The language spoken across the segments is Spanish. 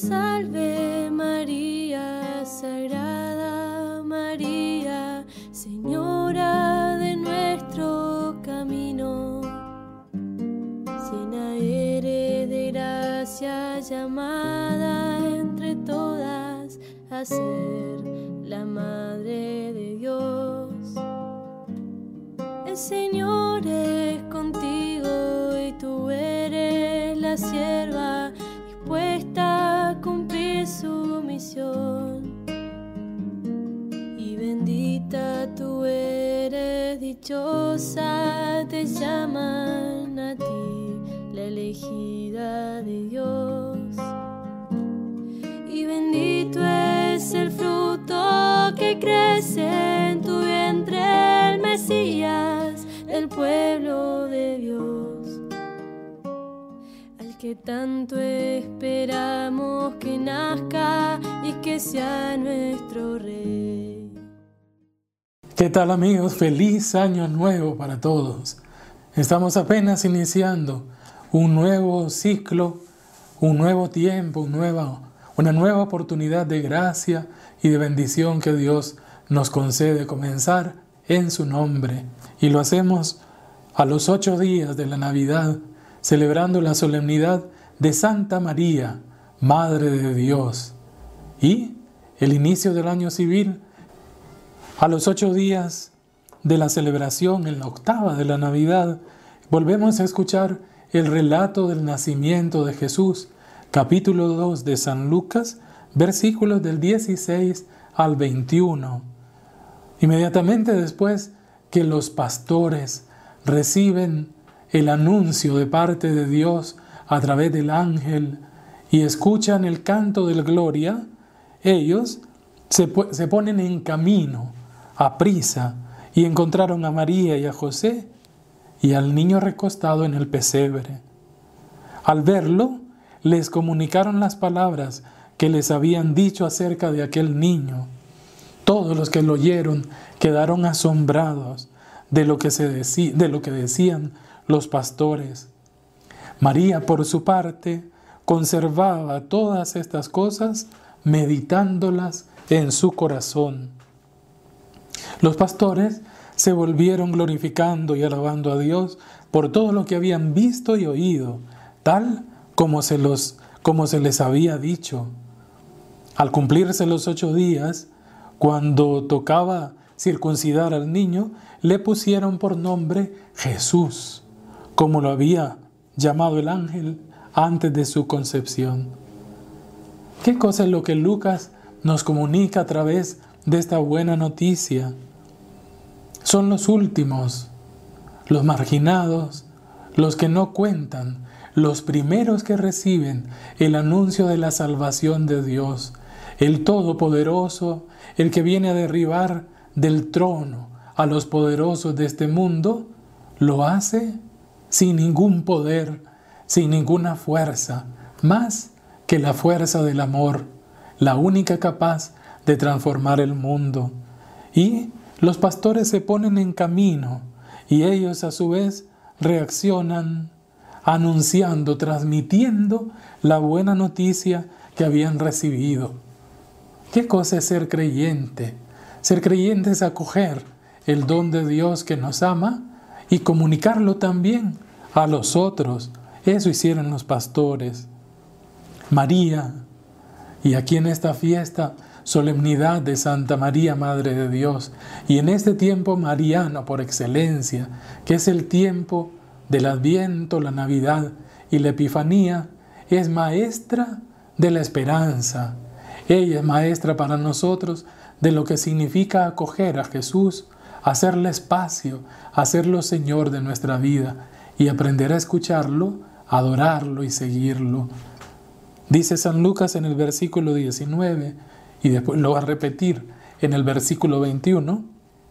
salve María, Sagrada María, Señora de nuestro camino. Llena eres de gracia, llamada entre todas a ser la Madre de Dios. El Señor es contigo y tú eres la sierva dispuesta a cumplir su misión. Y bendita tú eres, dichosa te llaman a ti, la elegida de Dios. Y bendito es el fruto que crece en tu vientre, el Mesías, el pueblo de Dios, al que tanto esperamos que nazca y que sea nuestro Rey. ¿Qué tal, amigos? Feliz año nuevo para todos. Estamos apenas iniciando un nuevo ciclo, un nuevo tiempo, una nueva oportunidad de gracia y de bendición que Dios nos concede comenzar en su nombre. Y lo hacemos a los 8 días de la Navidad, celebrando la solemnidad de Santa María, Madre de Dios. Y el inicio del año civil, a los 8 días de la celebración, en la octava de la Navidad, volvemos a escuchar el relato del nacimiento de Jesús, capítulo 2 de San Lucas, versículos del 16 al 21. Inmediatamente después que los pastores reciben el anuncio de parte de Dios a través del ángel y escuchan el canto del Gloria, ellos se ponen en camino, a prisa, y encontraron a María y a José y al niño recostado en el pesebre. Al verlo, les comunicaron las palabras que les habían dicho acerca de aquel niño. Todos los que lo oyeron quedaron asombrados de lo que decían los pastores. María, por su parte, conservaba todas estas cosas, meditándolas en su corazón. Los pastores se volvieron glorificando y alabando a Dios por todo lo que habían visto y oído, tal como se les había dicho. Al cumplirse los 8 días, cuando tocaba circuncidar al niño, le pusieron por nombre Jesús, como lo había llamado el ángel antes de su concepción. ¿Qué cosa es lo que Lucas nos comunica a través de esta buena noticia? Son los últimos, los marginados, los que no cuentan, los primeros que reciben el anuncio de la salvación de Dios, el Todopoderoso, el que viene a derribar del trono a los poderosos de este mundo, lo hace sin ningún poder, sin ninguna fuerza, más que la fuerza del amor, la única capaz de transformar el mundo. Y los pastores se ponen en camino y ellos a su vez reaccionan anunciando, transmitiendo la buena noticia que habían recibido. ¿Qué cosa es ser creyente? Ser creyente es acoger el don de Dios que nos ama y comunicarlo también a los otros. Eso hicieron los pastores. María, y aquí en esta fiesta, solemnidad de Santa María, Madre de Dios, y en este tiempo mariano por excelencia, que es el tiempo del Adviento, la Navidad y la Epifanía, es maestra de la esperanza. Ella es maestra para nosotros de lo que significa acoger a Jesús, hacerle espacio, hacerlo Señor de nuestra vida y aprender a escucharlo, adorarlo y seguirlo. Dice San Lucas en el versículo 19, y después lo va a repetir en el versículo 21,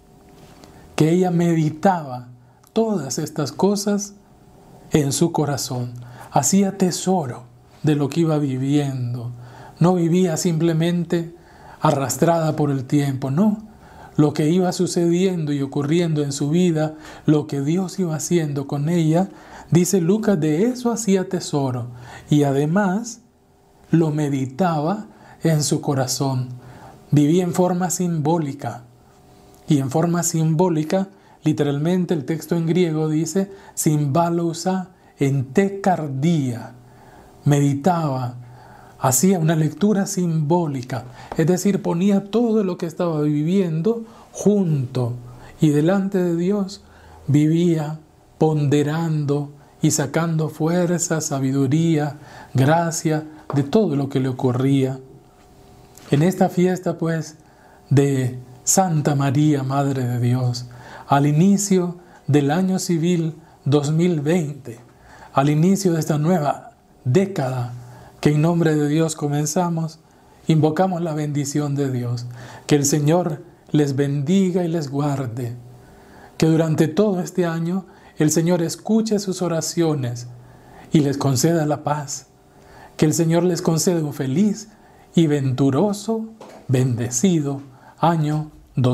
que ella meditaba todas estas cosas en su corazón. Hacía tesoro de lo que iba viviendo. No vivía simplemente arrastrada por el tiempo, no. Lo que iba sucediendo y ocurriendo en su vida, lo que Dios iba haciendo con ella, dice Lucas, de eso hacía tesoro. Y además lo meditaba en su corazón. Vivía en forma simbólica. Y en forma simbólica, literalmente el texto en griego dice, simbalousa en te cardia. Meditaba, hacía una lectura simbólica, es decir, ponía todo lo que estaba viviendo junto y delante de Dios, vivía ponderando y sacando fuerza, sabiduría, gracia de todo lo que le ocurría. En esta fiesta, pues, de Santa María, Madre de Dios, al inicio del año civil 2020, al inicio de esta nueva década que en nombre de Dios comenzamos, invocamos la bendición de Dios. Que el Señor les bendiga y les guarde. Que durante todo este año el Señor escuche sus oraciones y les conceda la paz. Que el Señor les conceda un feliz y venturoso, bendecido año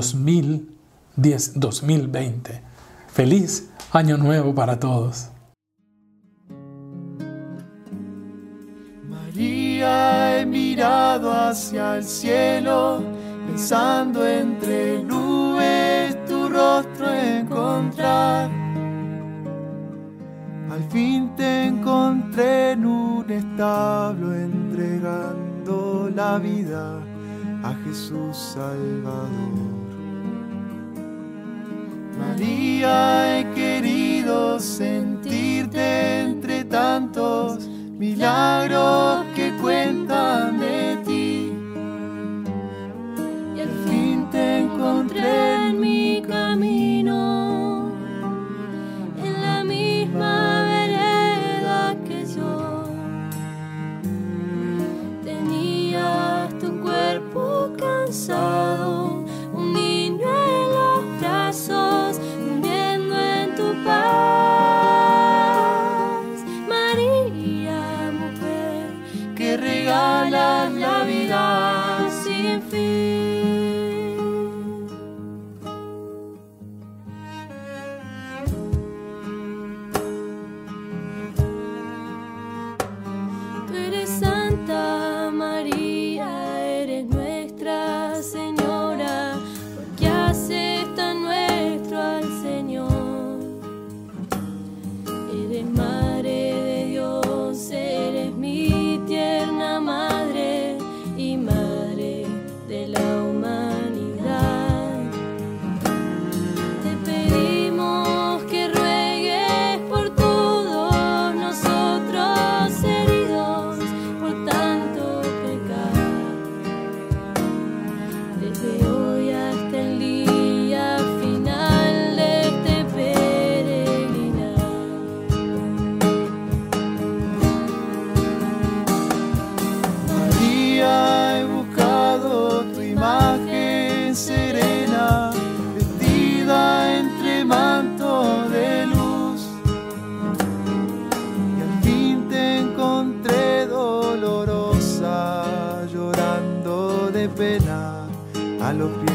2020. Feliz año nuevo para todos. María, he mirado hacia el cielo, pensando entre nubes tu rostro encontrar. Al fin te encontré en un establo, entregando la vida a Jesús Salvador. María, he querido sentirte entre tantos milagros que cuentan de ti. Y al fin te encontré en mi camino, en la misma vereda que yo. Tenías tu cuerpo cansado, un niño en los brazos, durmiendo en tu paz. María, mujer, que regalas la vida sin fin. Tú eres Santa María, eres Nuestra Señora, porque haces tan nuestro al Señor. Eres Madre de Dios, eres mi tierna Madre y Madre de la humanidad. Te pedimos que ruegues por todos nosotros heridos por tanto pecar. Desde hoy hasta el día final de este peregrinar. María, he buscado tu imagen serena, vestida entre mantos de luz. Y al fin te encontré dolorosa, llorando de pena a los pies